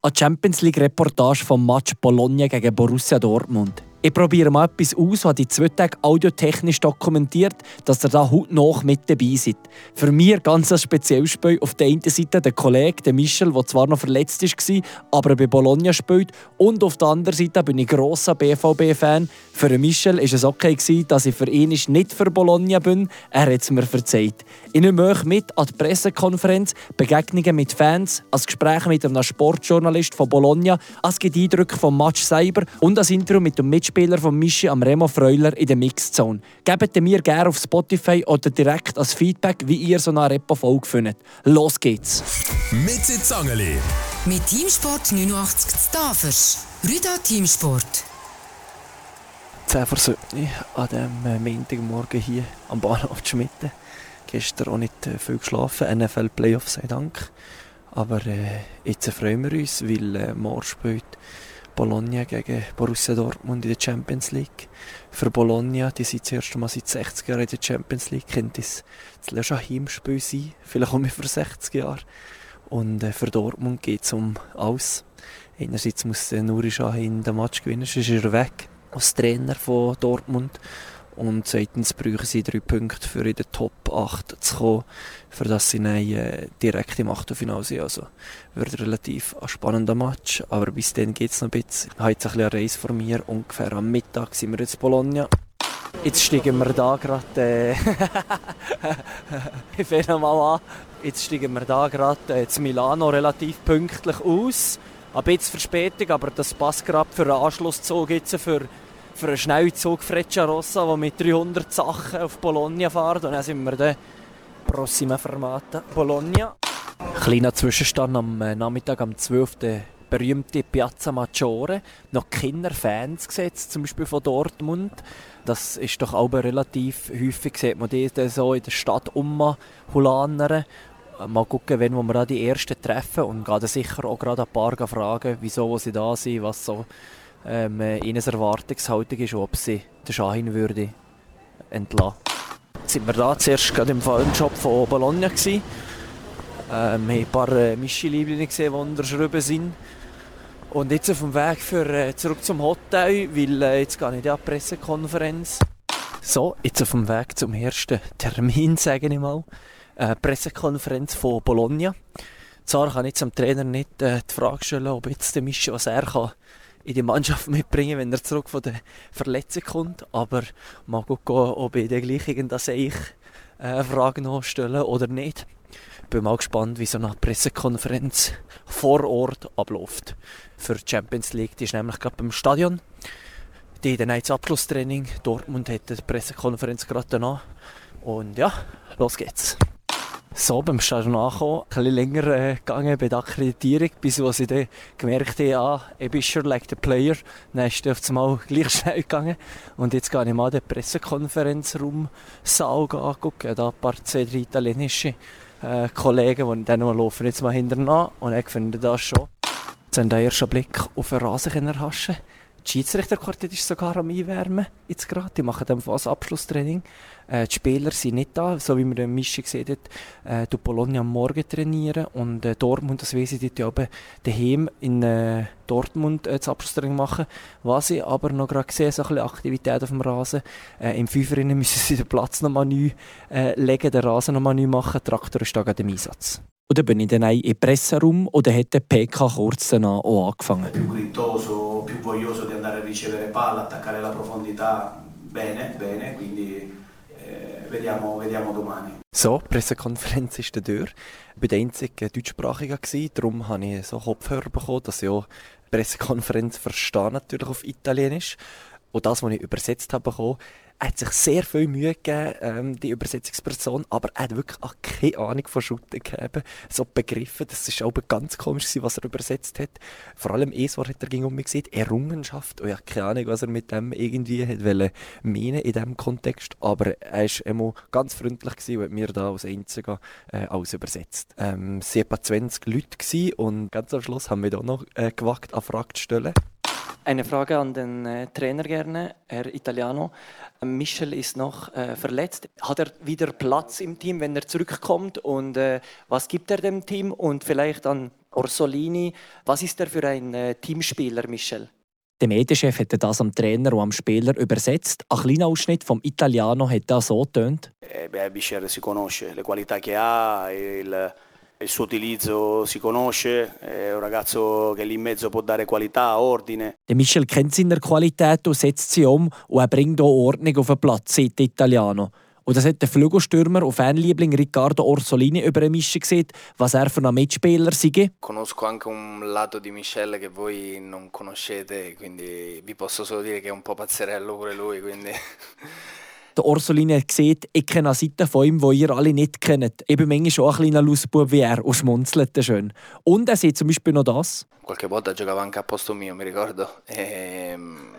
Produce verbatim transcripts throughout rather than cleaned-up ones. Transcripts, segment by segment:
an die Champions League-Reportage vom Match Bologna gegen Borussia Dortmund. Ich probiere mal etwas aus, was die zwei Tage audiotechnisch dokumentiert, dass ihr da heute noch mit dabei seid. Für mich ganz ein spezielles Spiel. Auf der einen Seite der Kollege, der Michel, der zwar noch verletzt war, aber bei Bologna spielt. Und auf der anderen Seite bin ich grosser B V B-Fan. Für Michel war es okay, dass ich für ihn nicht für Bologna bin. Er hat es mir verzeiht. Ich nehme euch mit an die Pressekonferenz, Begegnungen mit Fans, ein Gespräch mit einem Sportjournalist von Bologna, ein Eindrücke vom Match selber und ein Interview mit dem Mitspieler von Mischi am Remo Freuler in der Mixzone. Gebt mir gerne auf Spotify oder direkt als Feedback, wie ihr so eine Repo-Folge findet. Los geht's! Mit Zangeli. Mit Teamsport neunundachtzig zu Tafers. Rüda Teamsport. zehn vor sieben an diesem Montagmorgen hier am Bahnhof Schmitten. Gestern auch nicht viel geschlafen, N F L Playoffs sei Dank. Aber äh, jetzt freuen wir uns, weil äh, morgen spielt Bologna gegen Borussia Dortmund in der Champions League. Für Bologna, die sind das erste Mal seit sechzig Jahren in der Champions League, könnte es das letzte Heimspiel sein, vielleicht auch für sechzig Jahre. Und äh, für Dortmund geht es um alles. Einerseits muss äh, Nuri Sahin den Match gewinnen, sonst ist er weg als Trainer von Dortmund. Und zweitens brauchen sie drei Punkte, für in den Top acht zu kommen, für das sie dann, äh, direkt im Achtelfinale sind. Also wird relativ ein spannender Match, aber bis dann geht es noch ein bisschen. Ich habe jetzt ein bisschen eine Reise vor mir, ungefähr am Mittag sind wir jetzt in Bologna. Jetzt steigen wir da gerade, äh ich fange mal an, jetzt steigen wir da gerade äh, in Milano relativ pünktlich aus. Ein bisschen Verspätung, aber das passt gerade für einen Anschlusszug jetzt für für einen Schnellzug Frecciarossa, der mit dreihundert Sachen auf Bologna fährt. Und dann sind wir dann Prossima Fermata Bologna. Kleiner Zwischenstand am Nachmittag um zwölf Uhr, der berühmte Piazza Maggiore. Noch keine Fans gesetzt, zum Beispiel von Dortmund. Das ist doch auch relativ häufig, sieht man die so in der Stadt umhulanern. Mal schauen, wenn wir da die Ersten treffen und gehen sicher auch gerade ein paar fragen, wieso sie da sind, was so ähm, ihnen Erwartungshaltung ist, ob sie den Sahin würde entlassen. Jetzt sind wir da zuerst gerade im Fallenshop von Bologna gewesen. Ähm, wir haben ein paar äh, Mischi-Lieblinge gesehen, die unterschrieben sind. Und jetzt auf dem Weg für, äh, zurück zum Hotel, weil äh, jetzt gehe ich in die Pressekonferenz. So, jetzt auf dem Weg zum ersten Termin, sage ich mal. Äh, Pressekonferenz von Bologna. Zwar kann ich jetzt dem Trainer nicht äh, die Frage stellen, ob jetzt der Mischi, was er kann, in die Mannschaft mitbringen, wenn er zurück von der Verletzung kommt. Aber mal gucken, ob ich dann gleich irgendeine ich äh, Frage noch stellen oder nicht. Ich bin mal gespannt, wie so eine Pressekonferenz vor Ort abläuft. Für die Champions League, die ist nämlich gerade beim Stadion. Die haben dann das Abschlusstraining. Dortmund hat die Pressekonferenz gerade danach. Und ja, los geht's. So, beim Stadion angekommen, ein bisschen länger äh, gegangen bei der Akkreditierung, bis ich dann gemerkt habe, ah, ich bin schon like the player. Dann ist es auf einmal gleich schnell gegangen. Und jetzt gehe ich mal den Pressekonferenzraum Saal angucken. Da ein paar, zwei, drei italienische äh, Kollegen, die dann laufen jetzt mal hinterher. Und ich finde das schon. Jetzt haben wir den ersten Blick auf den Rasen erhaschen. Das Schiedsrichterquartett ist sogar am Einwärmen, jetzt gerade. Die machen dann das Abschlusstraining. Äh, die Spieler sind nicht da, so wie man in Mischi gesehen hat. Äh, die Bologna am Morgen trainieren und äh, Dortmund, das weiss ich, die oben daheim in äh, Dortmund äh, das Abschlusstraining machen. Was ich aber noch gerade gesehen, so ein bisschen Aktivität auf dem Rasen. Äh, Im Fünferinnen müssen sie den Platz nochmal neu äh, legen, den Rasen nochmal neu machen. Der Traktor ist da gerade im Einsatz. Und dann bin ich dann auch im Presseraum und dann hat der P K kurz danach auch angefangen. Più grittoso, più voglioso di andare a ricevere palla, attaccare la profondità, bene, bene, quindi eh, vediamo, vediamo domani. So, die Pressekonferenz ist durch. Ich war der einzige Deutschsprachige, darum habe ich so Kopfhörer bekommen, dass ich auch die Pressekonferenz verstehe, natürlich auf Italienisch. Und das, was ich übersetzt habe, bekommen, er hat sich sehr viel Mühe gegeben, ähm, die Übersetzungsperson, aber er hat wirklich auch keine Ahnung von Schutten gegeben, so begriffen. Das war auch ganz komisch, was er übersetzt hat. Vor allem eins Wort hat er um mich gesagt, Errungenschaft. Und ich habe keine Ahnung, was er mit dem irgendwie hat wollen meinen in diesem Kontext. Aber er war immer ganz freundlich gewesen und hat mir da als Einziger äh, alles übersetzt. Ähm, es waren etwa zwanzig Leute gewesen und ganz am Schluss haben wir da noch äh, gewagt, eine Frage zu stellen. Eine Frage an den äh, Trainer gerne, Herr Italiano. Michel ist noch äh, verletzt. Hat er wieder Platz im Team, wenn er zurückkommt? Und äh, was gibt er dem Team? Und vielleicht an Orsolini, was ist er für ein äh, Teamspieler, Michel? Der Medienchef hat das am Trainer und am Spieler übersetzt. Ein kleiner Ausschnitt vom Italiano hat das so getönt. Eh, beh, Michel si conosce, le qualità che ha, il, il suo utilizzo si conosce, è un ragazzo che lì in mezzo può dare qualità, ordine. Der Michel kennt seine Qualität und setzt sie um und er bringt auch Ordnung auf den Platz, sagt der Italiano. Und das hat der Flügelstürmer und Fanliebling Riccardo Orsolini über den Michel gesehen, was er für ein Mitspieler sei. Conosco anche un lato di Michel che voi non conoscete, quindi vi posso solo dire che è un po' pazzerello pure lui. Quindi. Der Orsolini hat gesagt, ich kenne eine Seite von ihm, die ihr alle nicht kennt. Ich bin manchmal auch ein kleiner Lausbub wie er und schmunzelte schön. Und er sagt zum Beispiel noch das. Qualche volta giocava anche a posto mio, mi ricordo. Ehm...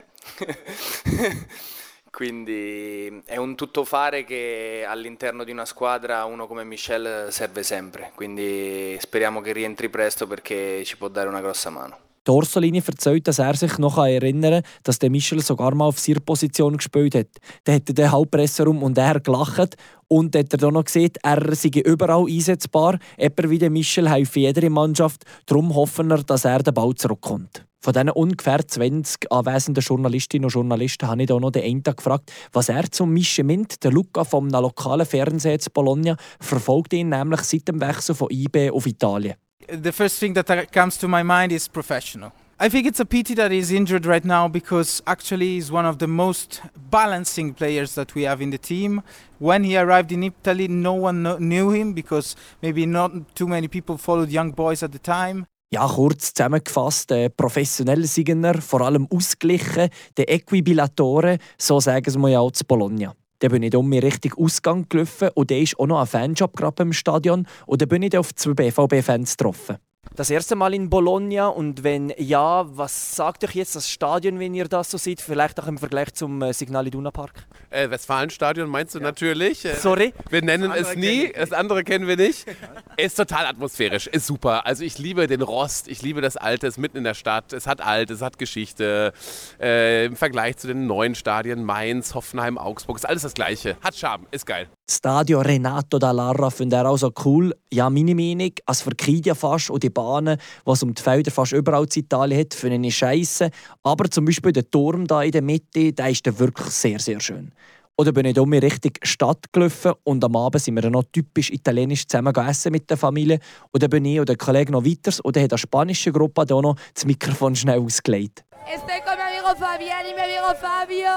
Quindi è un tuttofare che all'interno di una squadra uno come Michel serve sempre, quindi speriamo che rientri presto perché ci può dare una grossa mano. Der Orsolini erzählt, dass er sich noch erinnern kann, dass der Michel sogar mal auf seiner Position gespielt hat. Dann hat er den Halbpresser um und er gelacht. Und hat er dann noch gesehen, er sei überall einsetzbar. Etwa wie der Michel helfe jeder Mannschaft. Darum hoffen wir, dass er den Ball zurückkommt. Von diesen ungefähr zwanzig anwesenden Journalistinnen und Journalisten habe ich auch noch den einen gefragt, was er zum Michel meint. Der Luca vom lokalen Fernseher zu Bologna verfolgt ihn nämlich seit dem Wechsel von I B auf Italien. The first thing that comes to my mind is professional. I think it's a pity that he's injured right now because actually he's one of the most balancing players that we have in the team. When he arrived in Italy, no one no- knew him because maybe not too many people followed young boys at the time. Ja, kurz zusammengefasst, äh, professionell sind er, vor allem ausgeglichen, der Equibilatore, so sagen sie mir ja auch zu Bologna. Dann bin ich um mich Richtung Ausgang gelaufen und da ist auch noch ein Fanshop gerade im Stadion und dann bin ich auf zwei B V B-Fans getroffen. Das erste Mal in Bologna und wenn ja, was sagt euch jetzt das Stadion, wenn ihr das so seht? Vielleicht auch im Vergleich zum äh, Signal Iduna Park? Äh, Westfalenstadion meinst du ja. Natürlich. Äh, Sorry? Wir nennen es nie, das andere kennen wir nicht. Ist total atmosphärisch, ist super. Also ich liebe den Rost, ich liebe das Alte, es ist mitten in der Stadt, es hat Alt, es hat Geschichte. Äh, Im Vergleich zu den neuen Stadien, Mainz, Hoffenheim, Augsburg, ist alles das Gleiche. Hat Charme, ist geil. Das Stadio Renato Dall'Arra finde ich auch so cool. Ja, meine Meinung, als verkreidet ja fast und die Bahnen, die es um die Felder fast überall in Italien hat, finde ich scheisse. Aber zum Beispiel der Turm da in der Mitte, der ist dann wirklich sehr, sehr schön. Oder bin ich um in Richtung Stadt gelaufen und am Abend sind wir dann noch typisch italienisch zusammen essen mit der Familie. Und dann bin ich und der Kollege noch weiter und dann hat eine spanische Gruppe da noch das Mikrofon schnell ausgelegt. Estoy con mi amigo Fabián y mi amigo Fabio.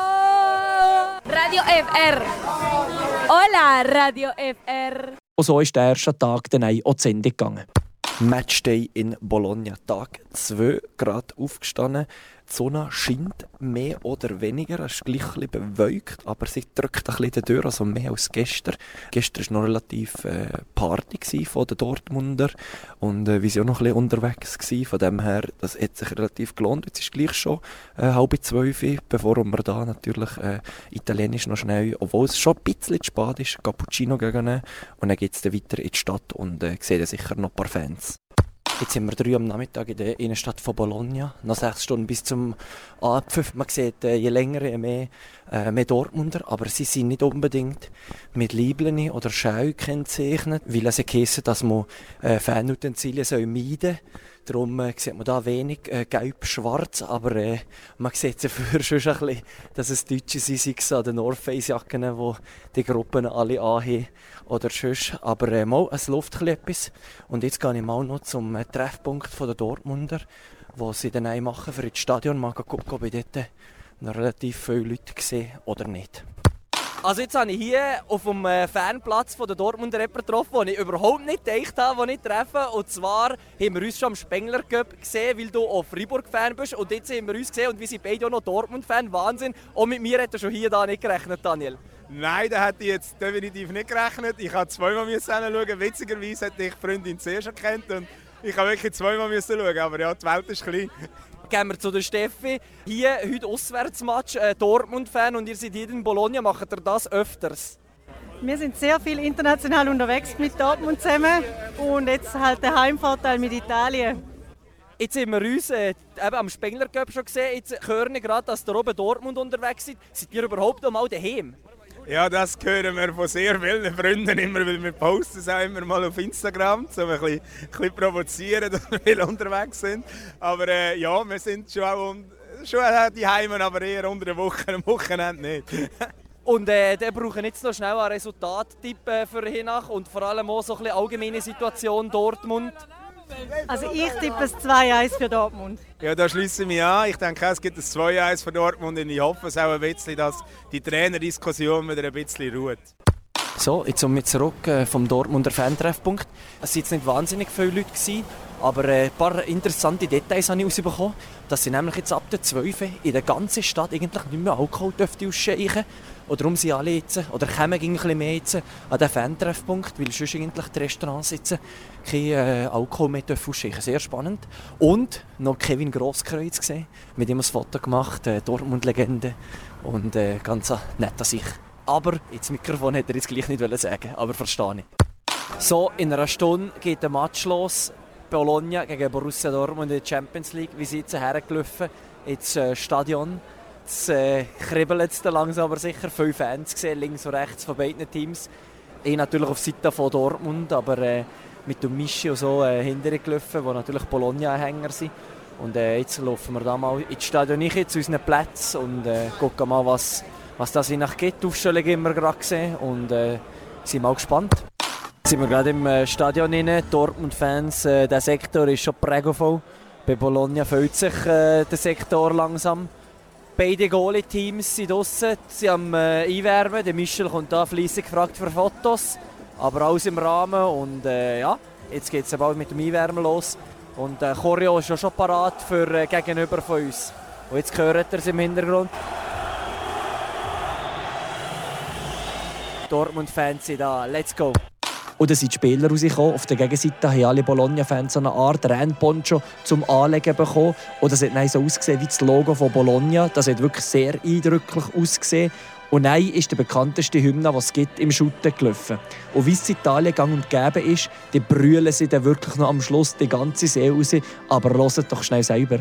Radio F R. Hola, Radio F R. Und so ist der erste Tag dann auch zu Ende gegangen. Matchday in Bologna, Tag zwei, gerade aufgestanden. Die Sonne scheint mehr oder weniger, es ist gleich ein bisschen bewölkt, aber sie drückt ein bisschen durch, also mehr als gestern. Gestern war noch relativ äh, Party von den Dortmunder und äh, wir waren auch noch ein bisschen unterwegs gewesen. Von dem her, das hat sich relativ gelohnt. Jetzt ist gleich schon äh, halb zwölf, bevor wir da natürlich äh, italienisch noch schnell, obwohl es schon ein bisschen zu spät ist, Cappuccino gehen und dann geht es dann weiter in die Stadt und äh, sehen sicher noch ein paar Fans. Jetzt sind wir drei am Nachmittag in der Innenstadt von Bologna. Noch sechs Stunden bis zum Abpfiff. Man sieht, je länger, je mehr, äh, mehr Dortmunder. Aber sie sind nicht unbedingt mit Liebeln oder Schau gekennzeichnet, weil es heisst, dass man äh, Fanutensilien meiden soll. Darum äh, sieht man da wenig äh, gelb-schwarz, aber äh, man sieht dafür schon ein bisschen, dass es Deutsche sind, sei es an den North Face-Jacken, die die Gruppen alle anhaben oder sonst. Aber äh, mal, es läuft etwas. Und jetzt gehe ich mal noch zum äh, Treffpunkt der Dortmunder, wo sie dann ein machen für das Stadion. Mal gucken, ob ich dort noch relativ viele Leute sehe oder nicht. Also jetzt habe ich hier auf dem Fanplatz von der Dortmunder jemanden getroffen, den ich überhaupt nicht gedacht habe, den ich treffe. Und zwar haben wir uns schon am Spengler Cup gesehen, weil du auch Freiburg-Fan bist. Und jetzt haben wir uns gesehen und wir sind beide auch noch Dortmund-Fan. Wahnsinn. Und mit mir hat er schon hier da nicht gerechnet, Daniel. Nein, da hätte ich jetzt definitiv nicht gerechnet. Ich musste zweimal hinschauen. Witzigerweise hätte ich die Freundin zuerst erkannt. Und ich musste wirklich zweimal schauen. Aber ja, die Welt ist klein. Gehen wir zu der Steffi. Hier heute Auswärtsmatch, äh, Dortmund-Fan und ihr seid hier in Bologna. Macht ihr das öfters? Wir sind sehr viel international unterwegs mit Dortmund zusammen und jetzt halt der Heimvorteil mit Italien. Jetzt haben wir uns äh, eben am Spengler Cup schon gesehen. Jetzt hören wir gerade, dass ihr oben Dortmund unterwegs seid. Seid ihr überhaupt noch mal daheim? Ja, das hören wir von sehr vielen Freunden immer, weil wir posten es auch immer mal auf Instagram, um ein bisschen, ein bisschen provozieren, dass wir viel unterwegs sind. Aber äh, ja, wir sind schon auch um, schon die Heimen, aber eher unter der Woche, am Wochenende nicht. Und äh, der brauchen jetzt noch schnell einen Resultattipp äh, für hinach und vor allem auch so ein bisschen allgemeine Situation Dortmund. Also ich tippe es zwei eins für Dortmund. Ja, da schließe ich mich an. Ich denke, es gibt ein zwei eins für Dortmund und ich hoffe es auch ein bisschen, dass die Trainerdiskussion wieder ein bisschen ruht. So, jetzt sind wir zurück äh, vom Dortmunder Fantreffpunkt. Es waren jetzt nicht wahnsinnig viele Leute gewesen, aber äh, ein paar interessante Details habe ich herausbekommen, dass sie nämlich jetzt ab der zwölf in der ganzen Stadt eigentlich nicht mehr Alkohol dürfte ausschenken. Oder darum sind alle jetzt, oder kommen ein bisschen mehr jetzt an den Fantreffpunkt, weil sonst eigentlich die Restaurants jetzt kein äh, Alkohol mehr ausschenken. Sehr spannend. Und noch Kevin Grosskreuz gesehen, mit ihm ein Foto gemacht, äh, Dortmund-Legende und äh, ganz netter Sicht. Aber ins Mikrofon hätte er jetzt gleich nicht sagen, aber verstehe ich. So, in einer Stunde geht der Match los. Bologna gegen Borussia Dortmund in der Champions League. Wie sind sie hergelaufen ins äh, Stadion? Jetzt äh, kribbelt es langsam aber sicher. Viele Fans gesehen, links und rechts von beiden Teams. Ich natürlich auf Seite von Dortmund, aber äh, mit dem Mischi und so äh, hinterher gelaufen, wo natürlich Bologna-Anhänger sind. Und äh, jetzt laufen wir da mal ins Stadion rein, zu unseren Plätzen und äh, gucken mal, was was das nach gibt. Die Aufstellung haben wir gerade gesehen und äh, sind mal gespannt. Jetzt sind wir gerade im äh, Stadion rein. Dortmund-Fans, äh, der Sektor ist schon prägevoll. Bei Bologna füllt sich äh, der Sektor langsam. Beide Goalie-Teams sind draussen, sie am äh, Einwärmen. Der Michel kommt da fleissig gefragt für Fotos, aber alles im Rahmen. Und äh, ja, jetzt geht es bald mit dem Einwärmen los. Und äh, Choreo ist schon parat für äh, gegenüber von uns. Und jetzt hört ihr es im Hintergrund. Dortmund-Fans sind da, let's go! Und dann sind die Spieler rausgekommen. Auf der Gegenseite haben alle Bologna-Fans so eine Art Rennponcho zum Anlegen bekommen. Und das hat dann so ausgesehen wie das Logo von Bologna. Das hat wirklich sehr eindrücklich ausgesehen. Und dann ist der bekannteste Hymne, was es gibt, im Schutten gelaufen. Und wie es in Italien gang und gäbe ist, die brüllen sie dann wirklich noch am Schluss die ganze See raus. Aber hört doch schnell selber.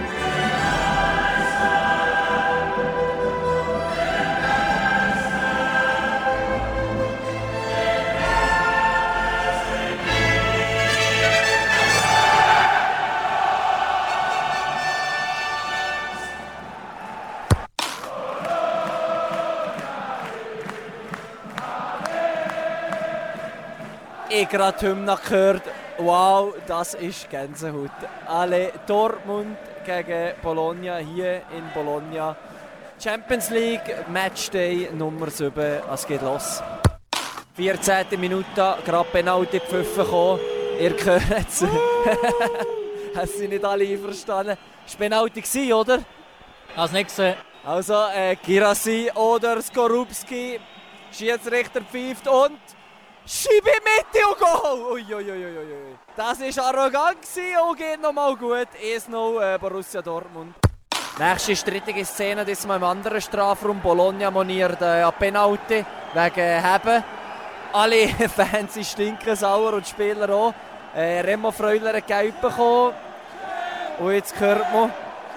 Ich habe gerade die Hymne gehört. Wow, das ist Gänsehaut. Alle Dortmund gegen Bologna hier in Bologna. Champions League Matchday Nummer sieben. Es geht los. vierzehnte Minute, gerade Penalty gepfiffen gekommen. Ihr hört es. Es sind nicht alle einverstanden. Es war Penalty, oder? Hast nicht gesehen. Also, äh, Girassi oder Skorupski. Schiedsrichter pfeift und Schiebe Mitte und Goal! Uiuiuiui. Das war arrogant und geht nochmal gut. eins null äh, Borussia Dortmund. Nächste strittige Szene, diesmal im anderen Strafraum. Bologna moniert äh, an Penalty wegen äh, Heben. Alle Fans sind stinken sauer und die Spieler auch. Äh, Remo Freuler hat gelb bekommen. Und jetzt hört man.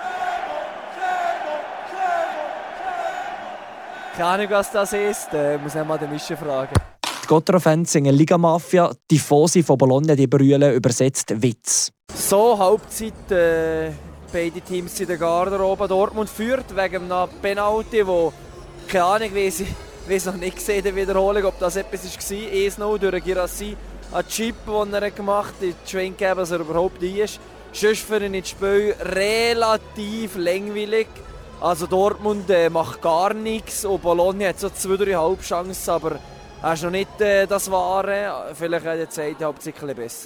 Keine Ahnung, was das ist. Äh, muss ich mal den Mischer fragen. Die Gottra-Fans singen Liga Mafia, die Tifosi von Bologna die brüllen, übersetzt Witz. So, Halbzeit, äh, beide Teams in der Garderobe. Dortmund führt wegen einem Penalty, wo keine Ahnung, wie sie es noch nicht gesehen in der Wiederholung, ob das etwas war. eins null durch Girassi, ein Chip, den er gemacht hat, die Schwenk gegeben, dass er überhaupt ein ist. Sonst für ihn ins Spiel relativ langweilig. Also Dortmund äh, macht gar nichts und Bologna hat so zwei, drei Halbchancen, aber er ist noch nicht äh, das Wahre. Vielleicht hat die zweite Halbzeit ein bisschen besser.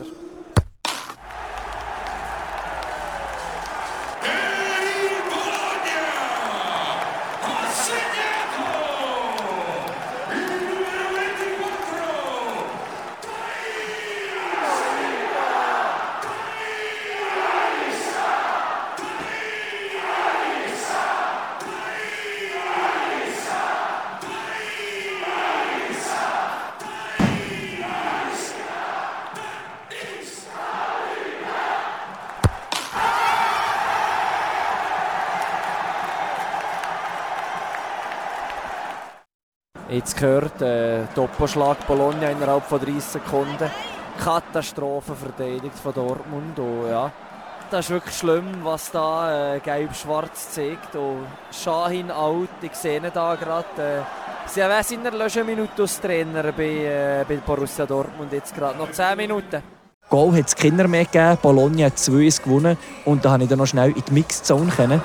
Jetzt gehört, äh, Doppelschlag Bologna innerhalb von dreißig Sekunden. Katastrophe verteidigt von Dortmund. Und, ja, das ist wirklich schlimm, was da äh, gelb-schwarz zeigt. Und Şahin out, ich sehe ihn da gerade. Äh, sie haben in der letzten Minute als Trainer bei, äh, bei Borussia Dortmund. Jetzt gerade noch zehn Minuten. Goal hat es Kinder mehr gegeben, Bologna hat zwei eins gewonnen und da konnte ich dann noch schnell in die Mixed Zone können.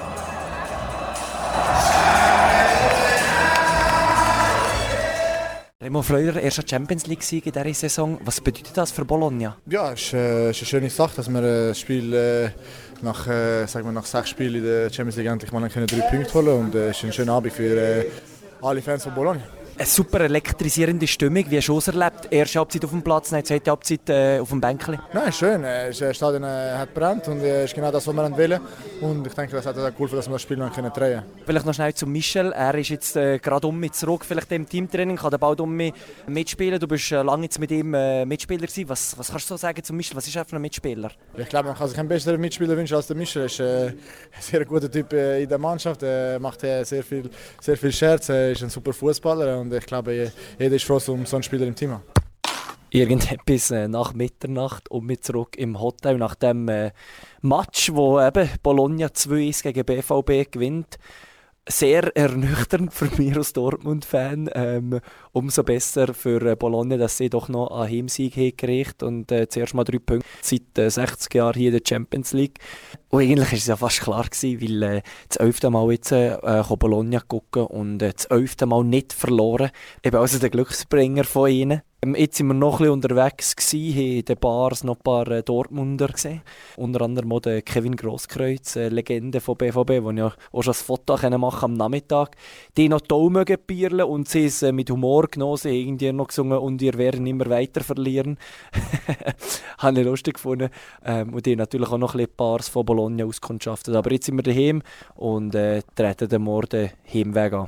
Remo Freuler, erster Champions League-Sieg in dieser Saison. Was bedeutet das für Bologna? Ja, es ist, äh, ist eine schöne Sache, dass wir das Spiel äh, nach, äh, sagen wir, nach sechs Spielen in der Champions League endlich mal können drei Punkte holen und es äh, ist ein schöner Abend für äh, alle Fans von Bologna. Eine super elektrisierende Stimmung. Wie hast du es erlebt? Erste Halbzeit auf dem Platz, dann zweite Halbzeit äh, auf dem Bänkchen. Nein, schön. Das Stadion äh, hat brennt und es äh, ist genau das, was wir wollen. Und ich denke, das hat auch geholfen, dass wir das Spiel noch drehen können. Vielleicht noch schnell zu Michel. Er ist jetzt äh, gerade um mit zurück, vielleicht im Teamtraining, kann der bald um mitspielen. Du bist äh, lange jetzt mit ihm äh, Mitspieler gewesen. Was, was kannst du so sagen zu Michel? Was ist er für ein Mitspieler? Ich glaube, man kann sich einen besseren Mitspieler wünschen als der Michel. Er ist äh, ein sehr guter Typ äh, in der Mannschaft. Er macht äh, sehr viel, sehr viel Scherz. Er ist ein super Fußballer und ich glaube, jeder ist froh, um so einen Spieler im Team zu haben. Irgendetwas äh, nach Mitternacht und mit zurück im Hotel nach dem äh, Match, wo eben Bologna zwei eins gegen B V B gewinnt. Sehr ernüchternd für mich als Dortmund-Fan. Ähm, umso besser für äh, Bologna, dass sie doch noch einen Heimsieg gekriegt und äh, zuerst mal drei Punkte seit äh, sechzig Jahren hier in der Champions League. Und eigentlich war es ja fast klar gewesen, weil äh, das elfte Mal jetzt äh, Bologna gucken und äh, das elfte Mal nicht verloren. Eben also der Glücksbringer von ihnen. Ähm, jetzt waren wir noch ein bisschen unterwegs gewesen, haben in den Bars noch ein paar äh, Dortmunder gesehen. Unter anderem auch den Kevin Grosskreuz, äh, Legende von B V B, der ja auch schon ein Foto machen am Nachmittag. Die noch toll mögen bierlen und sie es äh, mit Humor genommen, sie haben irgendwie noch gesungen und ihr werden immer weiter verlieren. Habe ich lustig gefunden. Ähm, und die haben natürlich auch noch ein bisschen Bars von Bologna auskundschaftet. Aber jetzt sind wir daheim und äh, treten den Morgen den Heimweg an.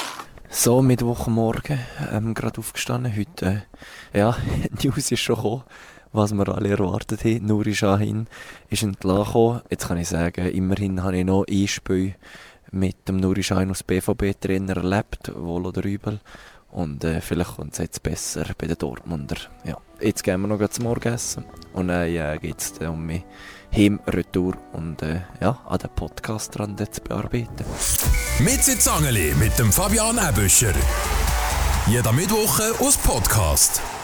So, Mittwochmorgen, ähm, gerade aufgestanden. Heute, äh, ja, die News ist schon gekommen, was wir alle erwartet haben. Nuri Şahin ist entlassen. Jetzt kann ich sagen, immerhin habe ich noch ein Spiel mit dem Nuri Şahin als B V B-Trainer erlebt, wohl oder übel. Und äh, vielleicht kommt es jetzt besser bei den Dortmunder. Ja, jetzt gehen wir noch zum Morgenessen und dann äh, geht es um mich heim, retour und äh, ja, an den Podcast dran zu bearbeiten. Mitzit Zangeli mit dem Fabian Ebüscher. Jeder Mittwoch aus Podcast.